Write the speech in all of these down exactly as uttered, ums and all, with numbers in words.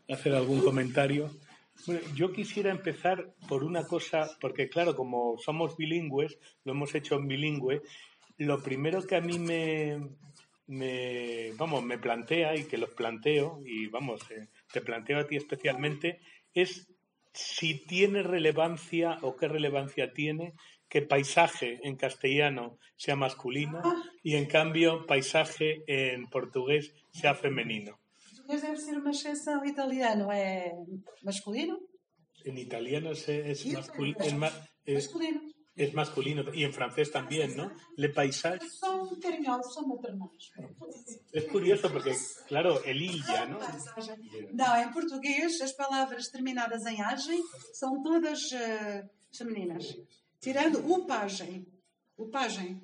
hacer algún comentario. Bueno, yo quisiera empezar por una cosa, porque claro, como somos bilingües, lo hemos hecho en bilingüe, lo primero que a mí me, me vamos, me plantea y que los planteo, y vamos, eh, te planteo a ti especialmente, es si tiene relevancia o qué relevancia tiene que paisaje en castellano sea masculino y en cambio paisaje en portugués sea femenino. Português deve ser uma exceção, italiano é masculino? En italiano es, es, Y mascul, es es, ma, es, masculino. es masculino y en francés también, ¿no? Le paysage. Son carinhosos, son maternais. Es curioso porque, claro, el ilha, ¿no? Não, em português as palavras terminadas em agem são todas uh, femininas. Tirando o pagem. O pagem.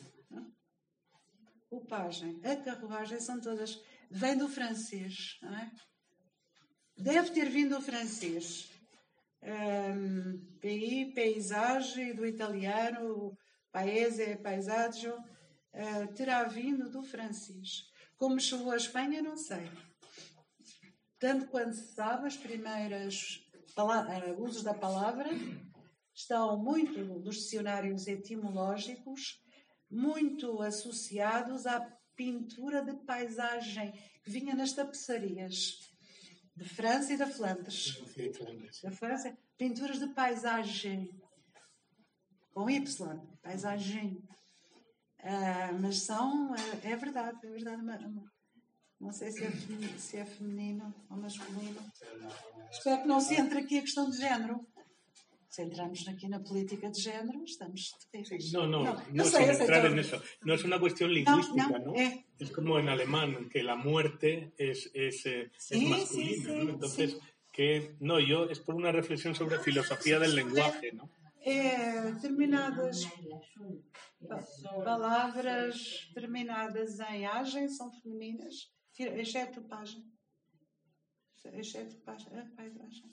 O pagem. A carruagem são todas... Vem do francês, não é? Deve ter vindo do francês. Um, P I, paisagem, do italiano, paese, paesaggio, uh, terá vindo do francês. Como chegou à Espanha, não sei. Tanto quanto se sabe, as primeiras uh, usos da palavra estão muito nos dicionários etimológicos, muito associados à pintura de paisagem que vinha nas tapeçarias de França e da Flandres. Da França, pinturas de paisagem com Y, paisagem. Uh, mas são, uh, é verdade, é verdade. Não sei se é, feminino, se é feminino ou masculino. Espero que não se entre aqui a questão de género. Si entramos aquí na política de género, estamos... Sí, no, no, no, no, no sé, sin entrar en eso. No es una cuestión lingüística, ¿no? no, no eh. Es como en alemán, que la muerte es, es, eh, sí, es masculina, sí, sí, ¿no? Entonces, sí. que... No, yo es por una reflexión sobre filosofía del lenguaje, ¿no? É, determinadas palavras terminadas em agem são femininas, exceto pagem. Exceto pagem. Ah, paisagem.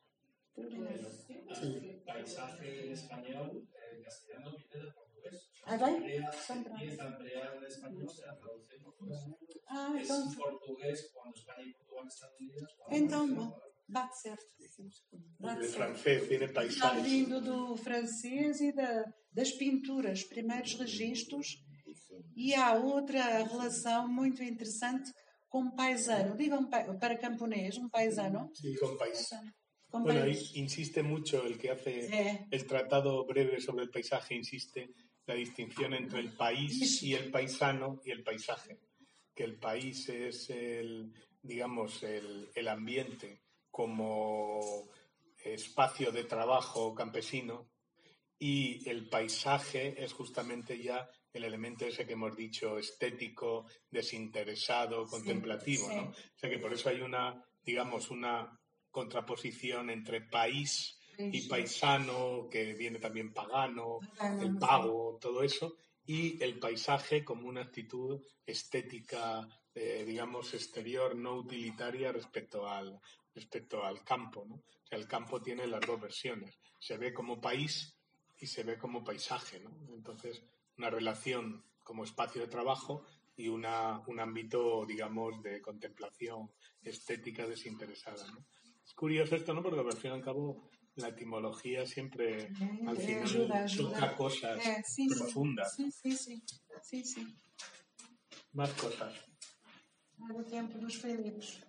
Sí. Paisaje en español, en castellano viene de portugués. Ah, vai? Y esta empleada en español se la traduce en portugués. Ah, es então... portugués cuando España y Portugal están unidas. Então, bom, bate certo. Bate de certo. francês, viene Está paisaje. vindo do francês e da, das pinturas, primeiros registros. E há outra relação muito interessante com paisano. Digam para camponês, um paisano. Sí, con paisano. Con Bueno, ahí país. insiste mucho el que hace Eh. el tratado breve sobre el paisaje, insiste la distinción entre el país y el paisano y el paisaje. Que el país es el, digamos, el, el ambiente como espacio de trabajo campesino y el paisaje es justamente ya el elemento ese que hemos dicho estético, desinteresado, Sí, contemplativo, sí. ¿no? O sea que por eso hay una, digamos, una contraposición entre país y paisano, que viene también pagano, el pago, todo eso, y el paisaje como una actitud estética, eh, digamos, exterior, no utilitaria respecto al, respecto al campo, ¿no? O sea, el campo tiene las dos versiones, se ve como país y se ve como paisaje, ¿no? Entonces, una relación como espacio de trabajo y una, un ámbito, digamos, de contemplación estética desinteresada, ¿no? Es curioso esto, ¿no? Porque al fin y al cabo la etimología siempre Eh, al final ayuda, ayuda. toca cosas Eh, sí, profundas. Sí, sí, sí. sí, sí. Más cosas. Era o tempo dos Filipos.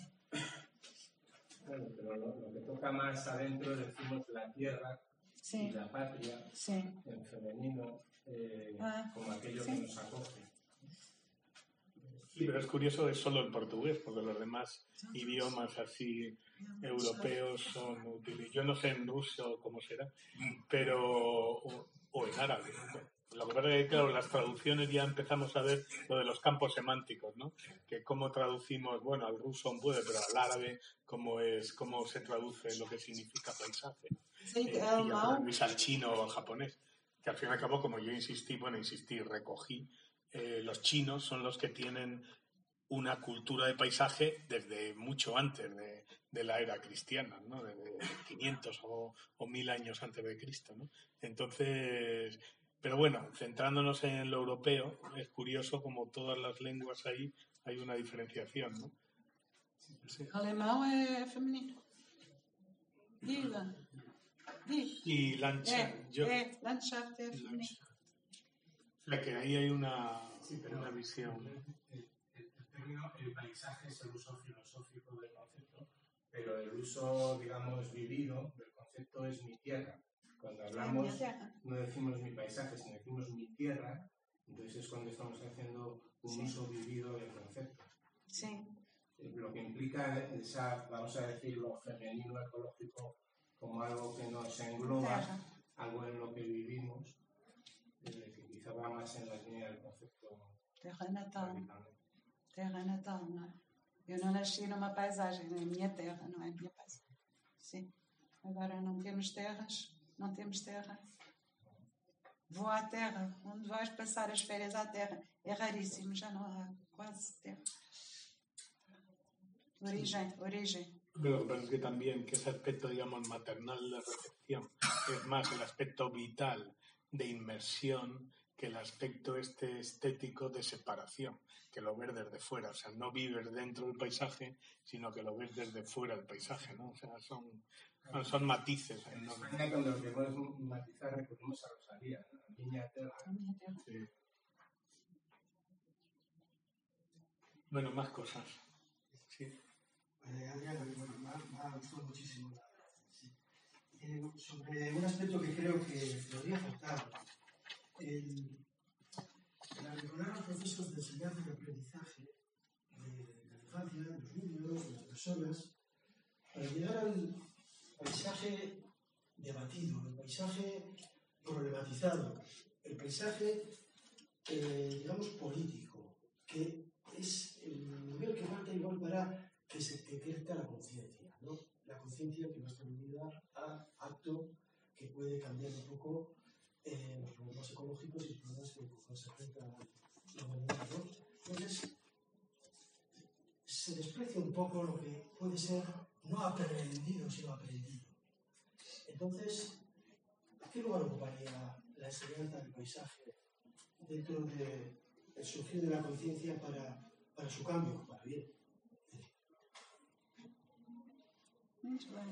Bueno, pero lo, lo que toca más adentro decimos la tierra Sí. y la patria Sí. en femenino eh, Ah, como aquello sí. que nos acoge. Sí, pero es curioso, es solo el portugués, porque los demás idiomas así europeos son útiles. Yo no sé en ruso cómo será, pero o, o en árabe. Lo que pasa es que, claro, las traducciones ya empezamos a ver lo de los campos semánticos, ¿no? Que cómo traducimos, bueno, al ruso no puede, pero al árabe cómo es, cómo se traduce lo que significa paisaje. Sí, Eh, y alemão. ya al chino o al japonés. Que al fin y al cabo, como yo insistí, bueno, insistí, recogí, eh, los chinos son los que tienen una cultura de paisaje desde mucho antes de, de la era cristiana, ¿no? Desde quinientos o, o mil años antes de Cristo, ¿no? Entonces, pero bueno, centrándonos en lo europeo, es curioso como todas las lenguas ahí hay una diferenciación, ¿no? Sí. Alemão é feminino. Diga. Diga. Y Landschaft. É, yo- é, Landschaft é feminino. O sea que ahí hay una, Sí, pero una visión. El, el- el término, el paisaje es el uso filosófico del concepto, pero el uso, digamos, vivido del concepto es mi tierra. Cuando hablamos, minha terra. no decimos mi paisaje, sino decimos mi tierra, entonces es cuando estamos haciendo un Sí. uso vivido del concepto. Sim. Eh, Lo que implica esa, vamos a decir, lo femenino ecológico como algo que nos engloba, Terra. algo en lo que vivimos, eh, que quizá va más en la línea del concepto Terra natal. radicalmente. Terra natal, não é? Eu não nasci numa paisagem, é a minha terra, não é a minha paisagem. Sim. Agora não temos terras, não temos terra. Vou à terra. Onde vais passar as férias à terra? É raríssimo, já não há quase terra. Origem, origem. Pero lo que pasa es que también que ese aspecto, digamos, maternal de recepción es más el aspecto vital de inmersión que el aspecto este estético de separación, que lo ves desde fuera. O sea, no vives dentro del paisaje, sino que lo ves desde fuera del paisaje, ¿no? O sea, son, son, son matices. En ¿no? España, cuando lo queremos matizar, recurrimos a Rosalía, ¿no? La niña terra. A minha terra. Sí. Bueno, más cosas. Sí. Eh, Adriana, bueno, me ha, me ha gustado muchísimo. Sí. Eh, sobre un aspecto que creo que podría faltar, el, el recordar los procesos de enseñanza y aprendizaje de la infancia, de los niños, de las personas, para llegar al paisaje debatido, el paisaje problematizado, el paisaje, eh, digamos, político, que es el nivel que falta igual para que se que crezca la conciencia, ¿no? La conciencia que va a estar unida a acto que puede cambiar un poco eh, los problemas ecológicos y los problemas que con se enfrenta la humanidad, ¿no? Entonces, se desprecia un poco lo que puede ser no aprendido, sino aprendido. Entonces, ¿qué lugar ocuparía la enseñanza del paisaje dentro del de surgir de la conciencia para, para su cambio, para bien? Muito bem.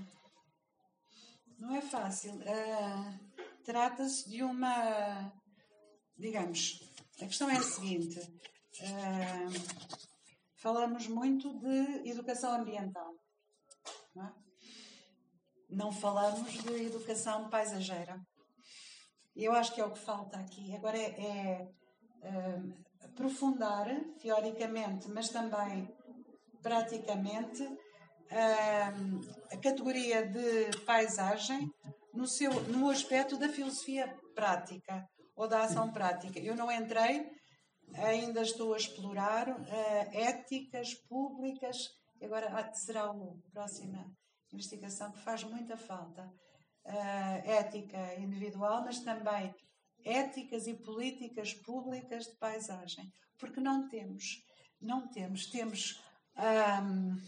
Não é fácil. Uh, Trata-se de uma... Digamos, a questão é a seguinte. Uh, falamos muito de educação ambiental. Não é? Não falamos de educação paisageira. Eu acho que é o que falta aqui. Agora é, é uh, aprofundar, teoricamente, mas também praticamente, uh, a categoria de paisagem no, seu, no aspecto da filosofia prática ou da ação prática. Eu não entrei, ainda estou a explorar uh, éticas públicas, e agora será a próxima investigação que faz muita falta. Uh, ética individual, mas também éticas e políticas públicas de paisagem, porque não temos, não temos, temos um,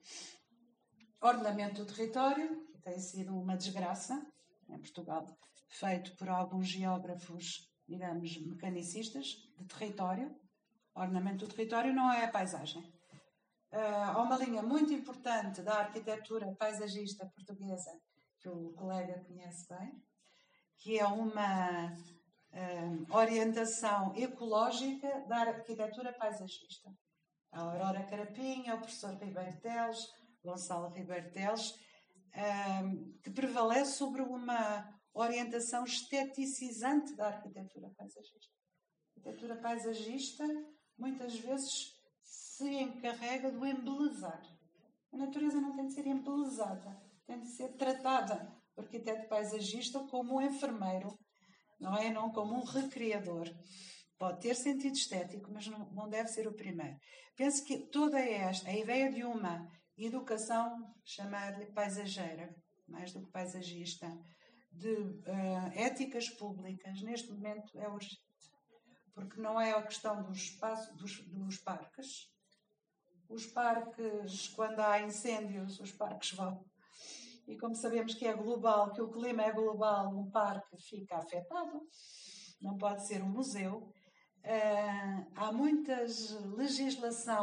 ordenamento do território, que tem sido uma desgraça em Portugal, feito por alguns geógrafos, digamos, mecanicistas de território. Ordenamento do território não é a paisagem. Uh, há uma linha muito importante da arquitetura paisagista portuguesa, que o colega conhece bem, que é uma um, orientação ecológica da arquitetura paisagista. A Aurora Carapinha, o professor Ribeiro Teles, Gonçalo Ribeiro Teles, um, que prevalece sobre uma orientação esteticizante da arquitetura paisagista. A arquitetura paisagista, muitas vezes, se encarrega do embelezar. A natureza não tem de ser embelezada, tem de ser tratada, o arquiteto paisagista, como um enfermeiro, não é? Não como um recriador. Pode ter sentido estético, mas não, não deve ser o primeiro. Penso que toda esta, a ideia de uma educação, chamar-lhe paisageira, mais do que paisagista, de uh, éticas públicas, neste momento é urgente. Porque não é a questão do espaço, dos, dos parques. Os parques, quando há incêndios, os parques vão. E como sabemos que é global, que o clima é global, um parque fica afetado. Não pode ser um museu. Uh, há muita legislação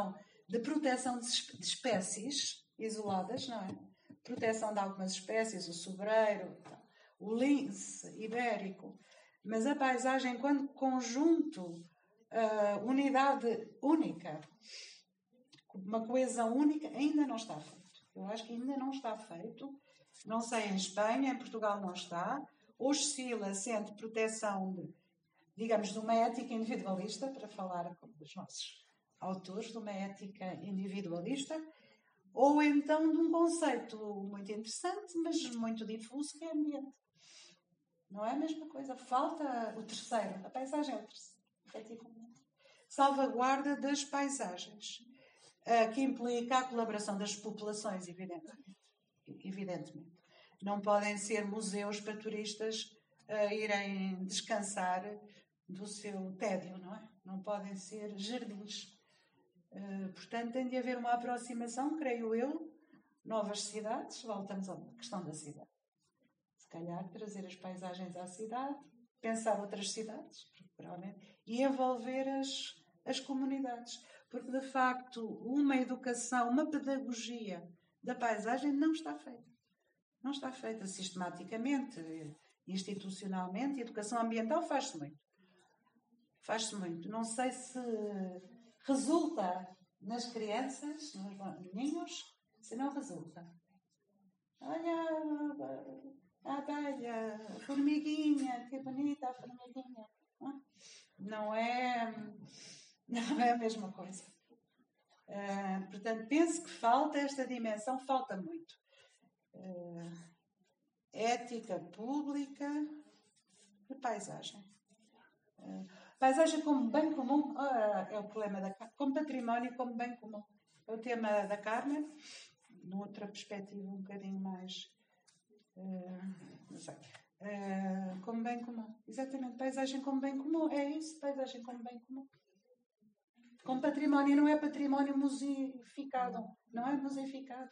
de proteção de espécies isoladas, não é? Proteção de algumas espécies, o sobreiro, o lince ibérico, mas a paisagem enquanto conjunto, uh, unidade única, uma coesão única, ainda não está feito. Eu acho que ainda não está feito. Não sei em Espanha, em Portugal não está. Oscila, sente proteção, de, digamos, de uma ética individualista, para falar como dos nossos autores, de uma ética individualista, ou então de um conceito muito interessante, mas muito difuso, que é ambiente. Não é a mesma coisa. Falta o terceiro. A paisagem é o terceiro, efetivamente. Salvaguarda das paisagens, que implica a colaboração das populações, evidentemente. evidentemente. Não podem ser museus para turistas uh, irem descansar do seu tédio, não é? Não podem ser jardins. Uh, portanto, tem de haver uma aproximação, creio eu, novas cidades, voltamos à questão da cidade. Se calhar trazer as paisagens à cidade, pensar outras cidades, provavelmente, e envolver as, as comunidades. Porque, de facto, uma educação, uma pedagogia da paisagem não está feita. Não está feita sistematicamente, institucionalmente. Educação ambiental faz-se muito. Faz-se muito. Não sei se resulta nas crianças, nos meninos, se não resulta. Olha a abelha, a formiguinha, que bonita a formiguinha. Não é, não é a mesma coisa. Uh, portanto, penso que falta esta dimensão, falta muito. Uh, ética pública e paisagem. Uh, paisagem como bem comum, uh, é o problema da como património, como bem comum. É o tema da Carmen, noutra perspectiva um bocadinho mais, uh, não sei, uh, como bem comum. Exatamente, paisagem como bem comum, é isso, paisagem como bem comum. Com património, não é património museificado, não é museificado.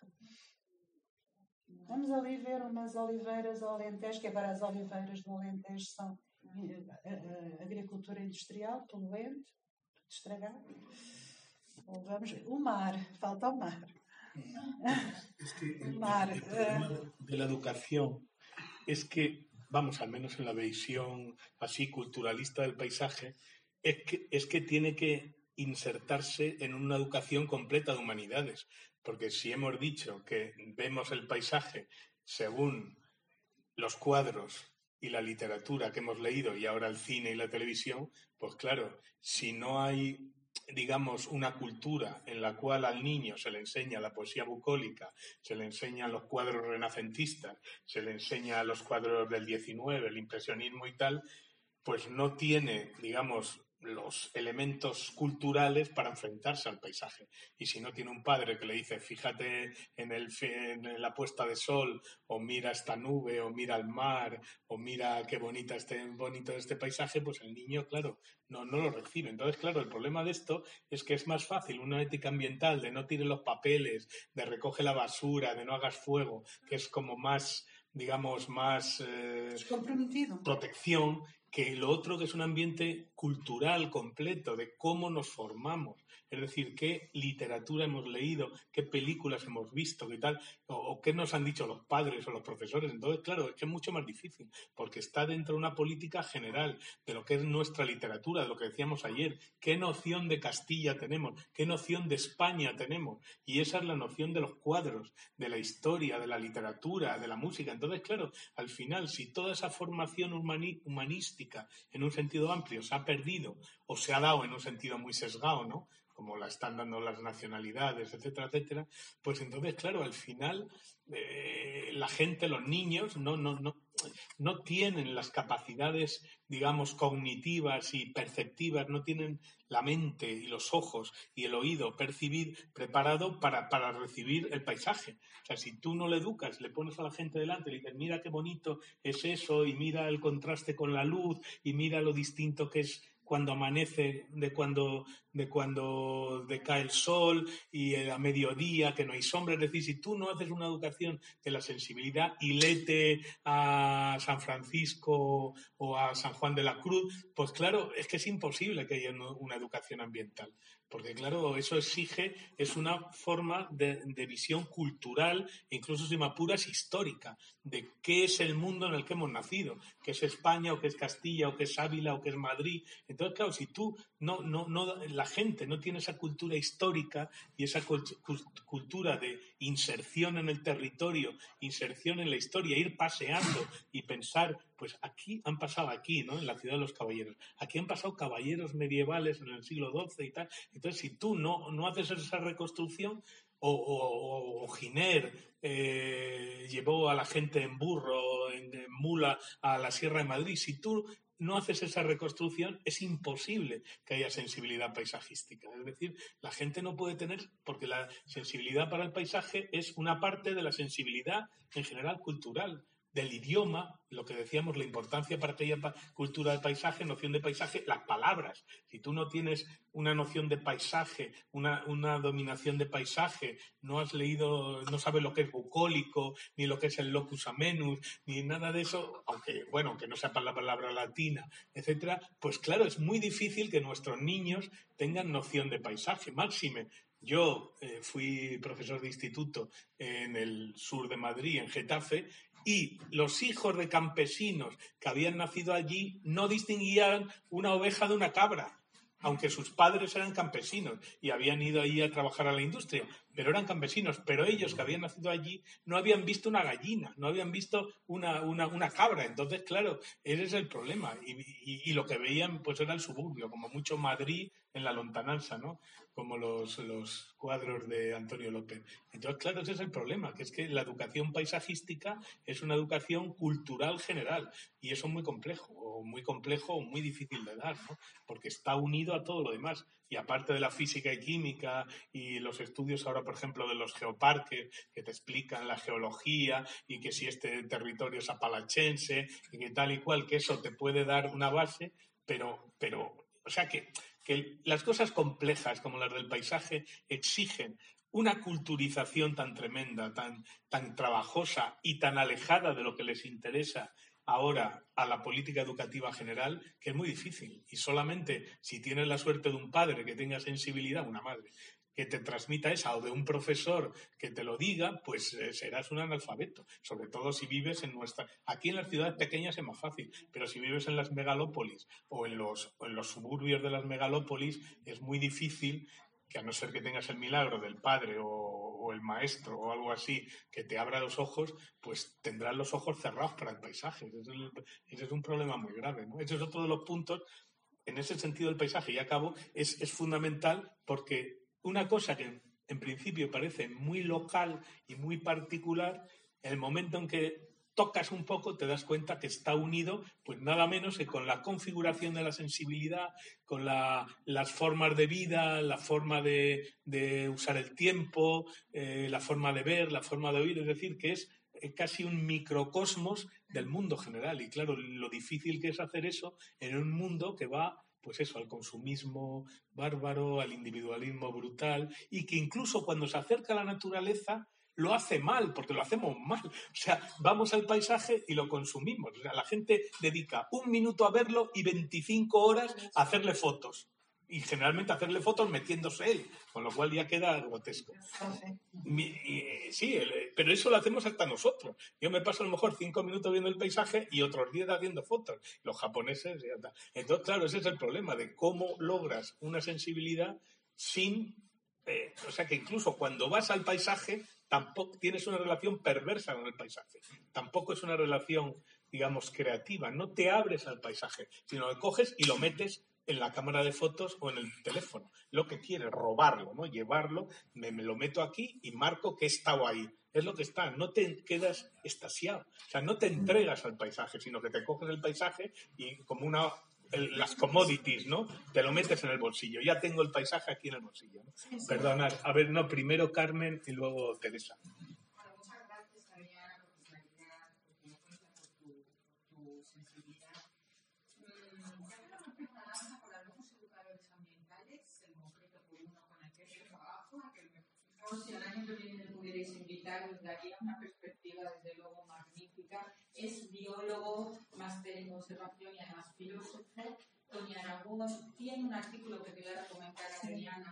Vamos ali ver umas oliveiras ao Alentejo, que agora as oliveiras do Alentejo são agricultura industrial, poluente, estragado. Ou vamos ver, o mar, falta o mar. Es que el, mar, el problema uh, de la educación es que, vamos, al menos en la visión así culturalista del paisaje, es que, es que tiene que insertarse en una educación completa de humanidades, porque si hemos dicho que vemos el paisaje según los cuadros y la literatura que hemos leído y ahora el cine y la televisión, pues claro, si no hay, digamos, una cultura en la cual al niño se le enseña la poesía bucólica, se le enseñan los cuadros renacentistas, se le enseña los cuadros del diecinueve, el impresionismo y tal, pues no tiene, digamos, los elementos culturales para enfrentarse al paisaje. Y si no tiene un padre que le dice, fíjate en, el, en la puesta de sol, o mira esta nube, o mira el mar, o mira qué bonita este, bonito este paisaje, pues el niño, claro, no, no lo recibe. Entonces, claro, el problema de esto es que es más fácil una ética ambiental de no tires los papeles, de recoge la basura, de no hagas fuego, que es como más, digamos, más eh, protección, que lo otro que es un ambiente cultural completo de cómo nos formamos, es decir, qué literatura hemos leído, qué películas hemos visto, qué tal, o, o qué nos han dicho los padres o los profesores. Entonces, claro, es que es mucho más difícil, porque está dentro de una política general de lo que es nuestra literatura, de lo que decíamos ayer, qué noción de Castilla tenemos, qué noción de España tenemos, y esa es la noción de los cuadros, de la historia, de la literatura, de la música. Entonces, claro, al final, si toda esa formación humani- humanística en un sentido amplio se ha perdido o se ha dado en un sentido muy sesgado, ¿no?, como la están dando las nacionalidades, etcétera, etcétera, pues entonces, claro, al final eh, la gente, los niños, no, no, no, no tienen las capacidades, digamos, cognitivas y perceptivas, no tienen la mente y los ojos y el oído percibir preparado para, para recibir el paisaje. O sea, si tú no le educas, le pones a la gente delante y le dices, mira qué bonito es eso, y mira el contraste con la luz, y mira lo distinto que es cuando amanece, de cuando, de cuando decae el sol, y a mediodía que no hay sombra. Es decir, si tú no haces una educación de la sensibilidad y lete a San Francisco o a San Juan de la Cruz, pues claro, es que es imposible que haya una educación ambiental. Porque, claro, eso exige, es una forma de, de visión cultural, incluso si me apuras, histórica, de qué es el mundo en el que hemos nacido, qué es España, o qué es Castilla, o qué es Ávila, o qué es Madrid. Entonces, claro, si tú, no, no, no, la gente no tiene esa cultura histórica y esa cultura de inserción en el territorio, inserción en la historia, ir paseando y pensar, pues aquí han pasado aquí, ¿no? En la ciudad de los caballeros. Aquí han pasado caballeros medievales en el siglo doce y tal. Entonces, si tú no, no haces esa reconstrucción, o, o, o Giner eh, llevó a la gente en burro, en, en mula, a la Sierra de Madrid, si tú no haces esa reconstrucción, es imposible que haya sensibilidad paisajística. Es decir, la gente no puede tener, porque la sensibilidad para el paisaje es una parte de la sensibilidad en general cultural, del idioma, lo que decíamos, la importancia para aquella cultura del paisaje, noción de paisaje, las palabras. Si tú no tienes una noción de paisaje, una, una dominación de paisaje, no has leído, no sabes lo que es bucólico, ni lo que es el locus amenus, ni nada de eso, aunque, bueno, aunque no sepan la palabra latina, etcétera, pues claro, es muy difícil que nuestros niños tengan noción de paisaje. Máxime, yo eh, fui profesor de instituto en el sur de Madrid, en Getafe, y los hijos de campesinos que habían nacido allí no distinguían una oveja de una cabra, aunque sus padres eran campesinos y habían ido allí a trabajar a la industria, pero eran campesinos. Pero ellos que habían nacido allí no habían visto una gallina, no habían visto una, una, una cabra. Entonces, claro, ese es el problema. Y, y, y lo que veían pues era el suburbio, como mucho Madrid en la lontananza, ¿no? Como los, los cuadros de Antonio López. Entonces, claro, ese es el problema, que es que la educación paisajística es una educación cultural general, y eso es muy complejo, o muy complejo o muy difícil de dar, ¿no? Porque está unido a todo lo demás. Y aparte de la física y química y los estudios ahora, por ejemplo, de los geoparques, que te explican la geología y que si este territorio es apalachense y que tal y cual, que eso te puede dar una base, pero, pero o sea que que las cosas complejas como las del paisaje exigen una culturización tan tremenda, tan, tan trabajosa y tan alejada de lo que les interesa ahora a la política educativa general, que es muy difícil. Y solamente si tienes la suerte de un padre que tenga sensibilidad, una madre, que te transmita esa, o de un profesor que te lo diga, pues eh, serás un analfabeto, sobre todo si vives en nuestra... Aquí en las ciudades pequeñas es más fácil, pero si vives en las megalópolis o en los, o en los suburbios de las megalópolis, es muy difícil que, a no ser que tengas el milagro del padre o, o el maestro o algo así que te abra los ojos, pues tendrás los ojos cerrados para el paisaje. Ese es, el, ese es un problema muy grave, ¿no? Ese es otro de los puntos. En ese sentido, el paisaje, y acabo, es, es fundamental, porque una cosa que en principio parece muy local y muy particular, en el momento en que tocas un poco te das cuenta que está unido, pues nada menos que con la configuración de la sensibilidad, con la, las formas de vida, la forma de, de usar el tiempo, eh, la forma de ver, la forma de oír, es decir, que es casi un microcosmos del mundo general. Y claro, lo difícil que es hacer eso en un mundo que va, pues eso, al consumismo bárbaro, al individualismo brutal, y que incluso cuando se acerca a la naturaleza lo hace mal, porque lo hacemos mal. O sea, vamos al paisaje y lo consumimos. O sea, la gente dedica un minuto a verlo y veinticinco horas a hacerle fotos. Y generalmente hacerle fotos metiéndose él, con lo cual ya queda grotesco. Sí, pero eso lo hacemos hasta nosotros. Yo me paso a lo mejor cinco minutos viendo el paisaje y otros diez haciendo fotos. Los japoneses, ya está. Entonces, claro, ese es el problema de cómo logras una sensibilidad sin... Eh, o sea, que incluso cuando vas al paisaje tampoco tienes una relación perversa con el paisaje. Tampoco es una relación, digamos, creativa. No te abres al paisaje, sino que coges y lo metes en la cámara de fotos o en el teléfono. Lo que quieres, robarlo, ¿no? Llevarlo, me, me lo meto aquí y marco que he estado ahí. Es lo que está, no te quedas extasiado. O sea, no te entregas al paisaje, sino que te coges el paisaje y como una... El, las commodities, ¿no? Te lo metes en el bolsillo. Ya tengo el paisaje aquí en el bolsillo, ¿no? Sí, sí. Perdonad. A ver, no, primero Carmen y luego Teresa. Bueno, muchas gracias, Adriana, por tu claridad, por tu, tu sensibilidad. Mm, ya que nos empieza a hablar por algunos educadores ambientales, en concreto por uno con el que yo trabajo, que me fijaos, si el año que viene pudierais invitar, os daría una perspectiva, desde luego, magnífica. Es biólogo, máster en conservación y además filósofo. Tony Aragón tiene un artículo que te voy a recomendar a Adriana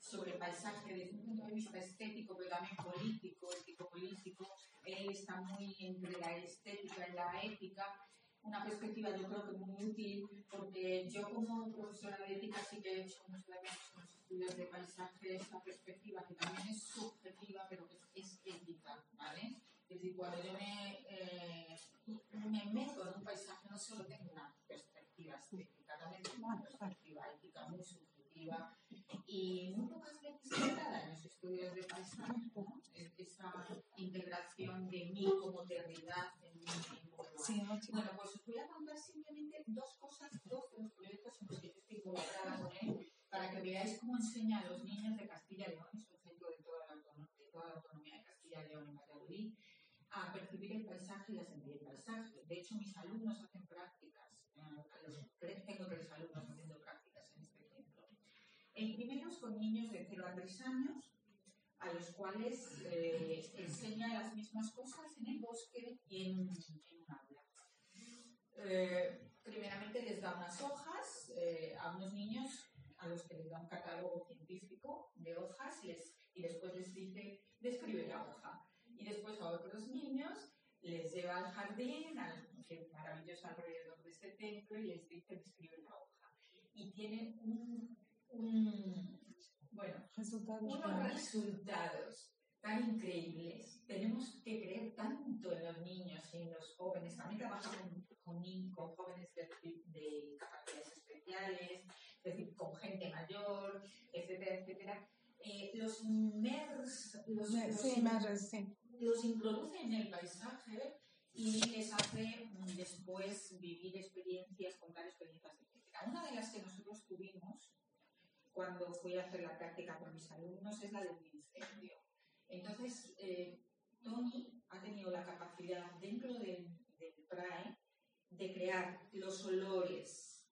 sobre paisaje desde un punto de vista estético, pero también político, ético-político. Él está muy entre la estética y la ética. Una perspectiva yo creo que muy útil, porque yo como profesora de ética sí que he hecho muchos de los estudios de paisaje, esta perspectiva que también es subjetiva, pero que es ética, ¿vale? Es decir, cuando yo me, eh, me meto en un paisaje, no solo tengo una perspectiva estética, también tengo una perspectiva ética muy subjetiva, y muy pocas veces se trata en los estudios de paisaje, ¿no? Esa integración de mí como realidad en mi lugar. Sí, bueno, pues os voy a contar simplemente dos cosas, dos de los proyectos en los que yo estoy colaborando con él, para que veáis cómo enseña a los niños de Castilla y León, es un centro de toda la, autonomía, de toda la autonomía de Castilla y León en Valladolid, a percibir el paisaje y la sentir el paisaje. De hecho, mis alumnos hacen prácticas, eh, a los, tengo tres alumnos haciendo prácticas en este centro. El primero es con niños de cero a tres años, a los cuales eh, enseña las mismas cosas en el bosque y en, en un aula. Eh, primeramente les da unas hojas eh, a unos niños a los que les da un catálogo científico de hojas y, les, y después les dice, describe la hoja. Y después a otros niños les lleva al jardín, al que es maravilloso alrededor de este templo, y les dice, describe la hoja. Y tienen un, un bueno, resultados unos claros. resultados tan increíbles. Tenemos que creer tanto en los niños y en los jóvenes. También trabaja con, con, con jóvenes de, de capacidades especiales, es decir, con gente mayor, etcétera, etcétera. Eh, los MERS, los, Sí, los, sí, MERS, sí. los introduce en el paisaje y les hace después vivir experiencias, contar experiencias, etcétera. Una de las que nosotros tuvimos cuando fui a hacer la práctica con mis alumnos es la del incendio. Entonces, eh, Tony ha tenido la capacidad dentro del, del P R A E de crear los olores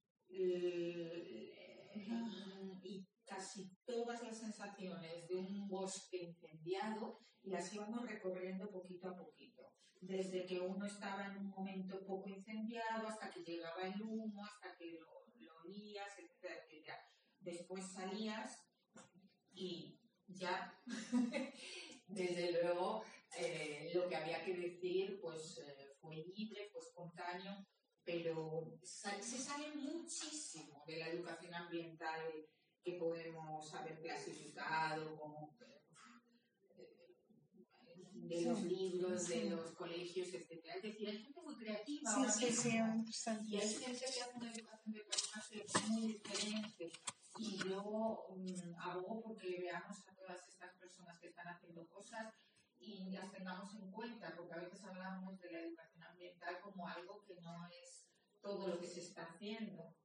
eh, y casi todas las sensaciones de un bosque incendiado, y las íbamos recorriendo poquito a poquito. Desde que uno estaba en un momento poco incendiado hasta que llegaba el humo, hasta que lo, lo olías, etcétera, etcétera. Después salías y ya, desde luego, eh, lo que había que decir pues eh, fue libre, fue espontáneo, pero sal, se sale muchísimo de la educación ambiental que podemos haber clasificado como de los libros, de los colegios, etcétera. Es decir, hay gente muy creativa. Sí, ahora sí, mismo, sí, interesante. y hay gente que hace una educación de paisaje muy diferente. Y yo um, abogo porque veamos a todas estas personas que están haciendo cosas y las tengamos en cuenta, porque a veces hablamos de la educación ambiental como algo que no es todo lo que se está haciendo.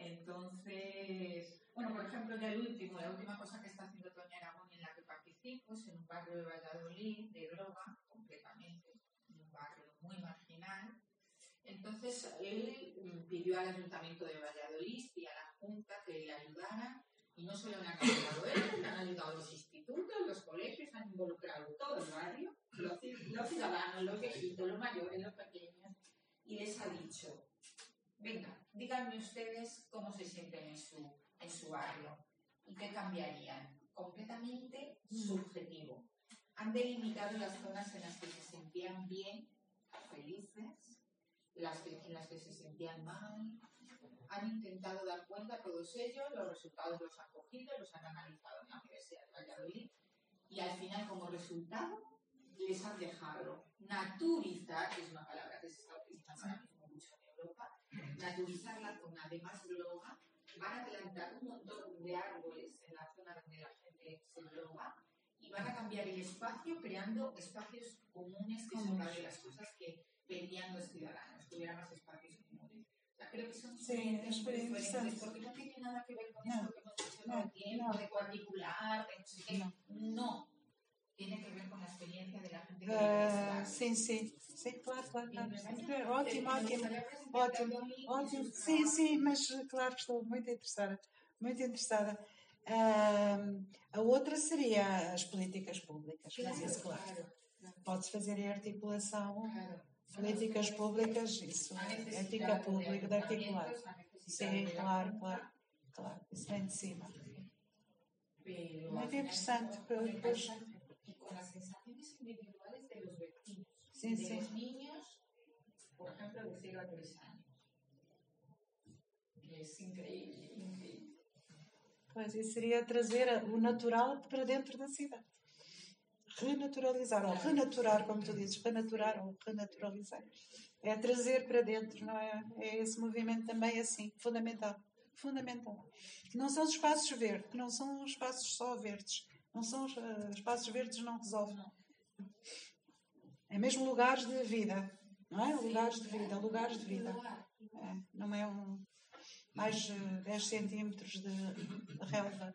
Entonces, bueno, por ejemplo, ya el último, la última cosa que está haciendo Toña Aragón, en la que participo, es en un barrio de Valladolid, de droga, completamente, un barrio muy marginal. Entonces, él pidió al Ayuntamiento de Valladolid y a la Junta que le ayudaran, y no solo le han ayudado él, le han ayudado los institutos, los colegios, han involucrado todo el barrio, los, los ciudadanos, los viejitos, los mayores, los pequeños, y les ha dicho, venga, díganme ustedes cómo se sienten en su, en su barrio y qué cambiarían. Completamente subjetivo. Han delimitado las zonas en las que se sentían bien, felices, las que, en las que se sentían mal. Han intentado dar cuenta a todos ellos, los resultados los han cogido, los han analizado en la Universidad de Valladolid, y al final, como resultado, les han dejado naturizar, que es una palabra que se está utilizando ahora mismo mucho en Europa, naturizar la zona de más droga. Van a plantar un montón de árboles en la zona donde la gente se droga y van a cambiar el espacio creando espacios comunes, que son una de las cosas que pedían los ciudadanos, que hubiera más espacios comunes. O sea, creo que son sí, diferentes, porque no tiene nada que ver con no, eso que hemos dicho todo el tiempo, no. de cuadricular, de no sé qué. No. No. Tiene que ver con la experiencia de la gente que Uh, sim, sim, sim, claro, claro, claro. Ótimo, ótimo, ótimo, ótimo. Sim, sim, mas claro que estou muito interessada, muito interessada. Uh, a outra seria as políticas públicas, mas isso, claro. Pode-se fazer a articulação, políticas públicas, isso, ética pública, de articular. Sim, claro, claro, claro, isso vem de cima. pero Muy al final, interesante, con pero el después- paisaje y con las sensaciones individuales de los vecinos, Sí, de sí. los niños, por ejemplo, de cero a tres años. Que es increíble, increíble. Pois, isso seria trazer o natural para dentro da cidade. Renaturalizar, ou renaturar, como tu dizes, renaturar ou renaturalizar. É trazer para dentro, não é? É esse movimento também assim, fundamental. Fundamental. Que não são os espaços verdes, que não são espaços só verdes. Não são os uh, espaços verdes, não resolvem. É mesmo lugares de vida, não é? Lugares de vida, lugares de vida. É, não é um mais uh, dez centímetros de, de relva.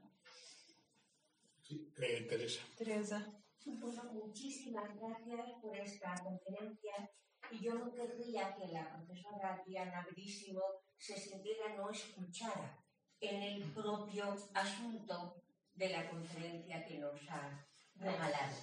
Sí, eh, Teresa. Teresa. Bueno, muchísimas gracias por esta conferencia y yo no querría que la profesora Diana Brísimo se sintiera no escuchada en el propio asunto de la conferencia que nos ha regalado.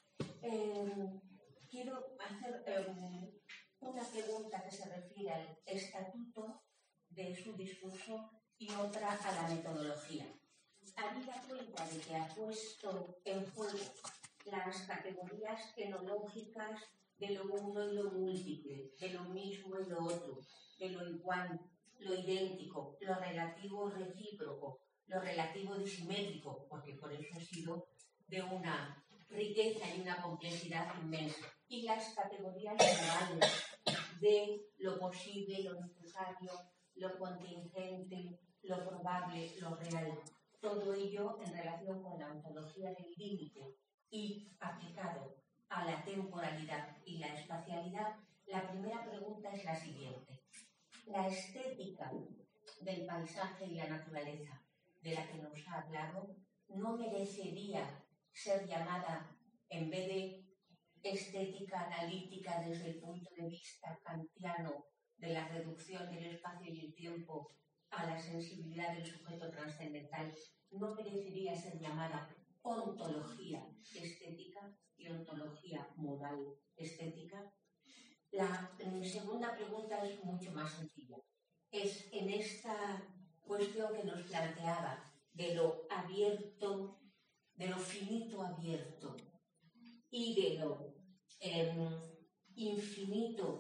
Eh, quiero hacer eh, una pregunta que se refiere al estatuto de su discurso y otra a la metodología. Habida cuenta de que ha puesto en juego las categorías enológicas de lo uno y lo múltiple, de lo mismo y lo otro, de lo igual, lo idéntico, lo relativo recíproco, lo relativo disimétrico, porque por eso ha sido de una riqueza y una complejidad inmensa. Y las categorías morales de lo posible, lo necesario, lo contingente, lo probable, lo real. Todo ello en relación con la ontología del límite y aplicado a la temporalidad y la espacialidad. La primera pregunta es la siguiente. La estética del paisaje y la naturaleza de la que nos ha hablado no merecería ser llamada, en vez de estética analítica desde el punto de vista kantiano de la reducción del espacio y el tiempo a la sensibilidad del sujeto trascendental, no merecería ser llamada ontología estética y ontología moral estética. La segunda pregunta es mucho más sencilla. Es en esta cuestión que nos planteaba de lo abierto, de lo finito abierto y de lo eh, infinito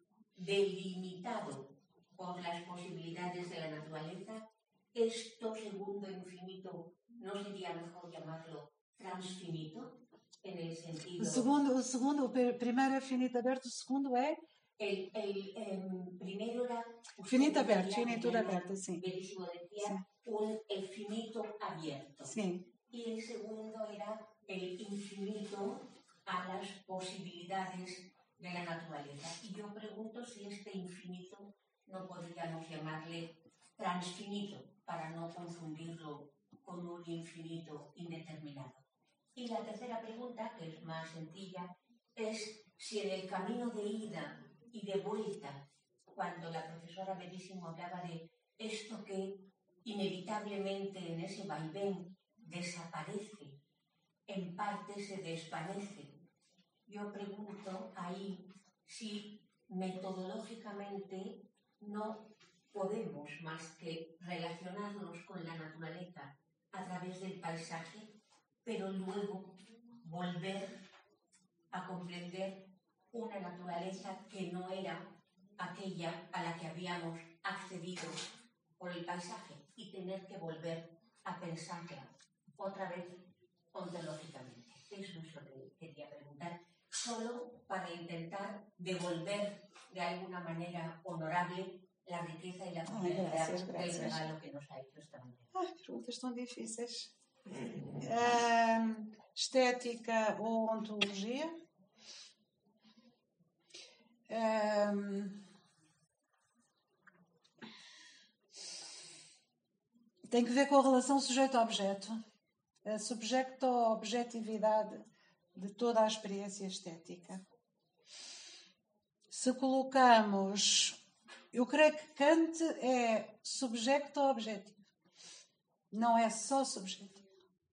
delimitado por las posibilidades de la naturaleza. Esto segundo infinito, ¿no sería mejor llamarlo transfinito? En el sentido... O segundo, o segundo, o primeiro é finito aberto, o segundo é... El, el, el primero era... Finito aberto, finitude aberta, sim. Verísimo decía, sí. Un, el finito abierto. Sí. Y el segundo era el infinito a las posibilidades de la naturaleza. Y yo pregunto si este infinito no podríamos llamarle transfinito, para no confundirlo con un infinito indeterminado. Y la tercera pregunta, que es más sencilla, es si en el camino de ida y de vuelta, cuando la profesora Bellísimo hablaba de esto que inevitablemente en ese vaivén desaparece, en parte se desvanece, yo pregunto ahí si metodológicamente no podemos más que relacionarnos con la naturaleza a través del paisaje, pero luego volver a comprender una naturaleza que no era aquella a la que habíamos accedido por el paisaje y tener que volver a pensarla otra vez ontológicamente. Eso es lo que quería preguntar, solo para intentar devolver de alguna manera honorable la riqueza y la complejidad del regalo que nos ha hecho esta mañana. Ah, perguntas tão difíceis. Um, estética ou ontologia? Um, tem que ver com a relação sujeito-objeto, a subjecto-objetividade de toda a experiência estética. Se colocamos... Eu creio que Kant é subjecto-objetivo. Não é só subjetivo.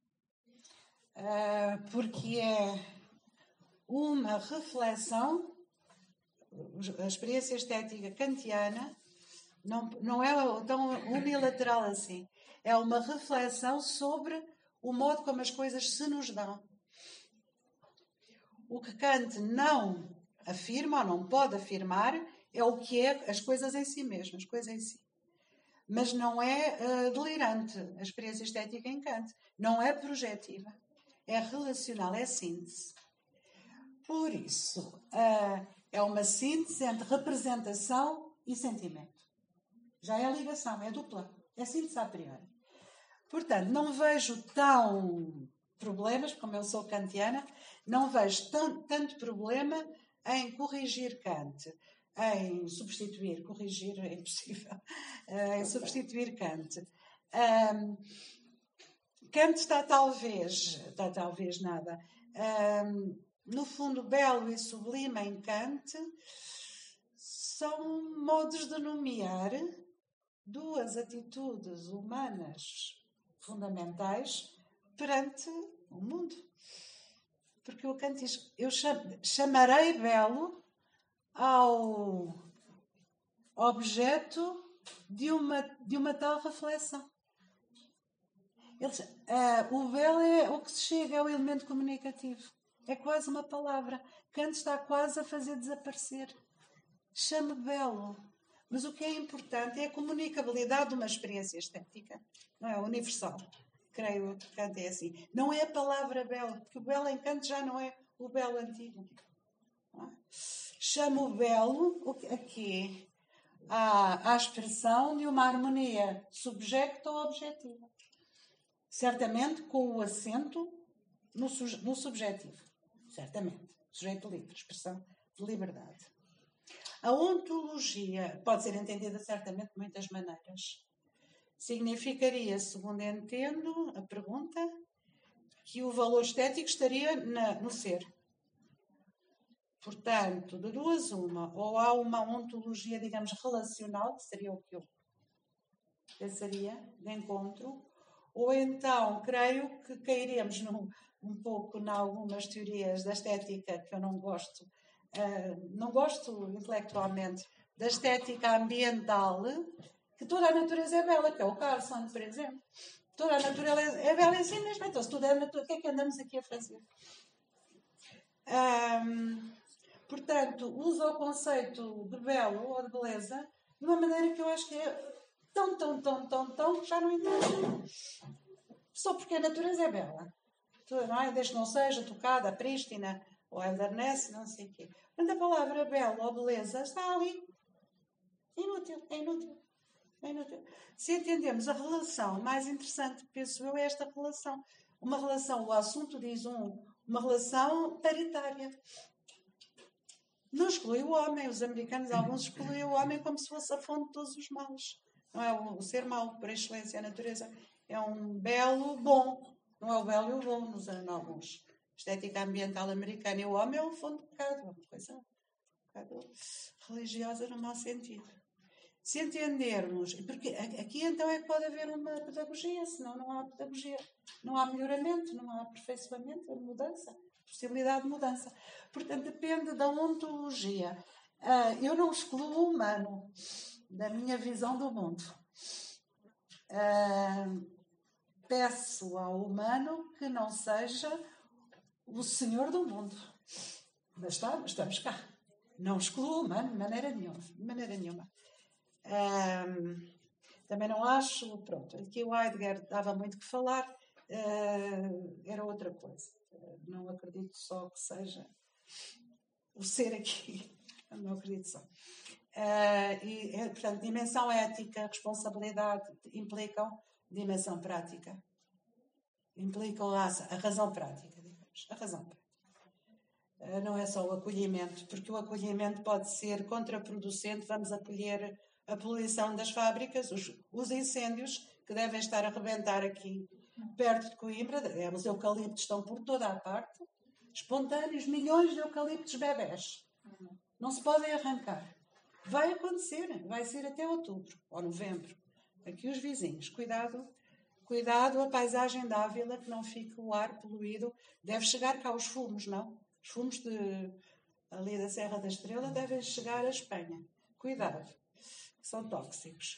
Uh, porque é uma reflexão, a experiência estética kantiana não, não é tão unilateral assim. É uma reflexão sobre o modo como as coisas se nos dão. O que Kant não afirma, ou não pode afirmar, é o que é as coisas em si mesmas, as coisas em si. Mas não é uh, delirante a experiência estética em Kant. Não é projetiva. É relacional, é síntese. Por isso, uh, é uma síntese entre representação e sentimento. Já é ligação, é dupla. É síntese a priori. Portanto, não vejo tão problemas, como eu sou kantiana, não vejo tão, tanto problema em corrigir Kant, em substituir, corrigir é impossível, em substituir Kant. Um, Kant está talvez, está talvez nada, um, no fundo belo e sublime em Kant são modos de nomear duas atitudes humanas fundamentais perante o mundo. Porque o Kant diz, eu chamarei belo ao objeto de uma, de uma tal reflexão. Ele, uh, o belo é o que se chega, é o elemento comunicativo. É quase uma palavra. Kant está quase a fazer desaparecer. Chame belo. Mas o que é importante é a comunicabilidade de uma experiência estética. Não é? Universal. Creio que Kant é assim. Não é a palavra belo, porque o belo em Kant já não é o belo antigo. É? Chama o belo aqui à, à expressão de uma harmonia subjecto ou objetiva. Certamente com o acento no, no subjetivo. Certamente. Sujeito livre, expressão de liberdade. A ontologia pode ser entendida certamente de muitas maneiras. Significaria, segundo entendo a pergunta, que o valor estético estaria na, no ser. Portanto, de duas uma, ou há uma ontologia, digamos, relacional, que seria o que eu pensaria, de encontro, ou então creio que cairemos num, um pouco em algumas teorias da estética que eu não gosto, uh, não gosto intelectualmente, da estética ambiental, que toda a natureza é bela, que é o Carlson, por exemplo. Toda a natureza é bela em si mesma. Então, se tudo é natureza, o que é que andamos aqui a fazer? Um, portanto, usa o conceito de belo ou de beleza de uma maneira que eu acho que é tão, tão, tão, tão, tão, que já não entendo. Só porque a natureza é bela. Não é? Desde que não seja tocada, prístina, ou wilderness, não sei o quê. Portanto, a palavra belo ou beleza está ali. Inútil, é inútil. É inútil. Se entendemos a relação mais interessante, penso eu, é esta relação. Uma relação, o assunto diz um, uma relação paritária. Não exclui o homem. Os americanos, alguns excluem o homem como se fosse a fonte de todos os males. Não é o, o ser mau, por excelência, a natureza. É um belo bom. Não é o belo e o bom, nos anos alguns. Estética ambiental americana. E o homem é um fonte de pecado. É uma coisa um bocado religiosa no mau sentido. Se entendermos, porque aqui então é que pode haver uma pedagogia, senão não há pedagogia, não há melhoramento, não há aperfeiçoamento, há mudança, possibilidade de mudança. Portanto, depende da ontologia. Uh, eu não excluo o humano da minha visão do mundo. Uh, peço ao humano que não seja o senhor do mundo. Mas está, estamos cá. Não excluo o humano de maneira nenhuma. De maneira nenhuma. Um, também não acho, pronto, aqui o Heidegger dava muito que falar, uh, era outra coisa. Uh, não acredito só que seja o ser aqui, não acredito só. Uh, e, é, portanto, dimensão ética, responsabilidade implicam dimensão prática, implicam a, a razão prática, digamos, a razão prática. Uh, não é só o acolhimento, porque o acolhimento pode ser contraproducente, vamos acolher a poluição das fábricas, os, os incêndios que devem estar a rebentar aqui perto de Coimbra, é, os eucaliptos estão por toda a parte, espontâneos, milhões de eucaliptos bebés. Não se podem arrancar. Vai acontecer, vai ser até outubro ou novembro. Aqui os vizinhos, cuidado, cuidado a paisagem da Ávila, que não fique o ar poluído. Deve chegar cá os fumos, não? Os fumos de, ali da Serra da Estrela devem chegar à Espanha. Cuidado. São tóxicos.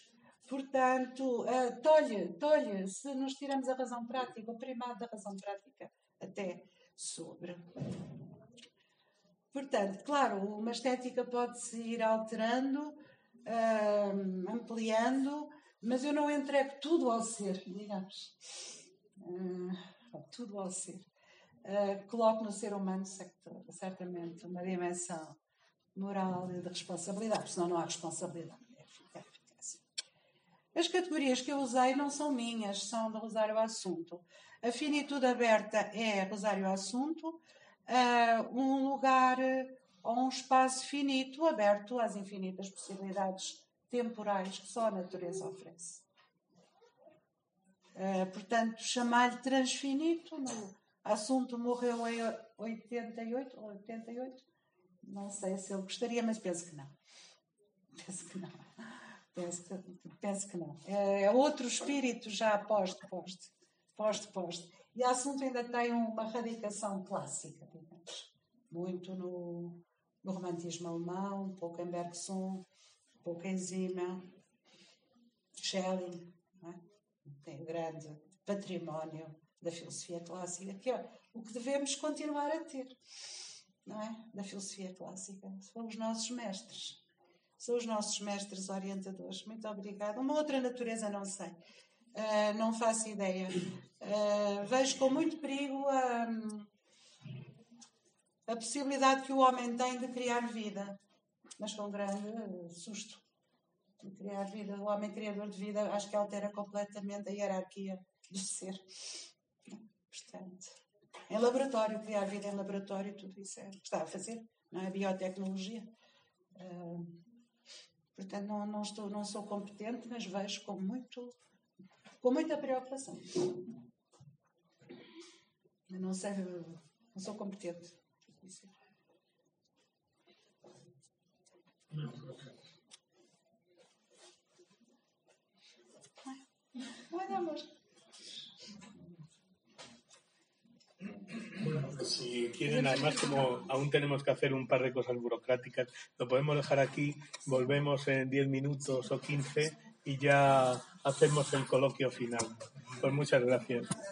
Portanto, uh, tolhe, tolhe, se nos tiramos a razão prática, o primado da razão prática até sobre. Portanto, claro, uma estética pode-se ir alterando, uh, ampliando, mas eu não entrego tudo ao ser, digamos. Uh, tudo ao ser. Uh, coloco no ser humano certamente uma dimensão moral e de responsabilidade, senão não há responsabilidade. É, é, é. As categorias que eu usei não são minhas, são do Rosário Assunto. A finitude aberta é Rosário Assunto, uh, um lugar ou um espaço finito aberto às infinitas possibilidades temporais que só a natureza oferece. Uh, portanto, chamar-lhe transfinito, no Assunto morreu em oitenta e oito, ou oitenta e oito, não sei se ele gostaria, mas penso que não. Penso que não. Penso que, penso que não. É outro espírito já pós-posto. Pós-posto. E o Assunto ainda tem uma radicação clássica, digamos. Muito no, no romantismo alemão, um pouco em Bergson, um pouco em Zimmel, Schelling, não é? Tem um grande património da filosofia clássica, que é o que devemos continuar a ter, não é? Da filosofia clássica. São os nossos mestres. São os nossos mestres orientadores. Muito obrigada. Uma outra natureza, não sei. Uh, não faço ideia. Uh, vejo com muito perigo a, a possibilidade que o homem tem de criar vida, mas com grande susto. De criar vida. O homem criador de vida acho que altera completamente a hierarquia do ser. Portanto, em laboratório, criar vida em laboratório, tudo isso é o que está a fazer, não é? Biotecnologia. Uh, portanto, não, não, estou, não sou competente, mas vejo com, muito, com muita preocupação. Eu não sei, não sou competente. Olha, amor. Si quieren, además, como aún tenemos que hacer un par de cosas burocráticas, lo podemos dejar aquí, volvemos en diez minutos o quince y ya hacemos el coloquio final. Pues muchas gracias.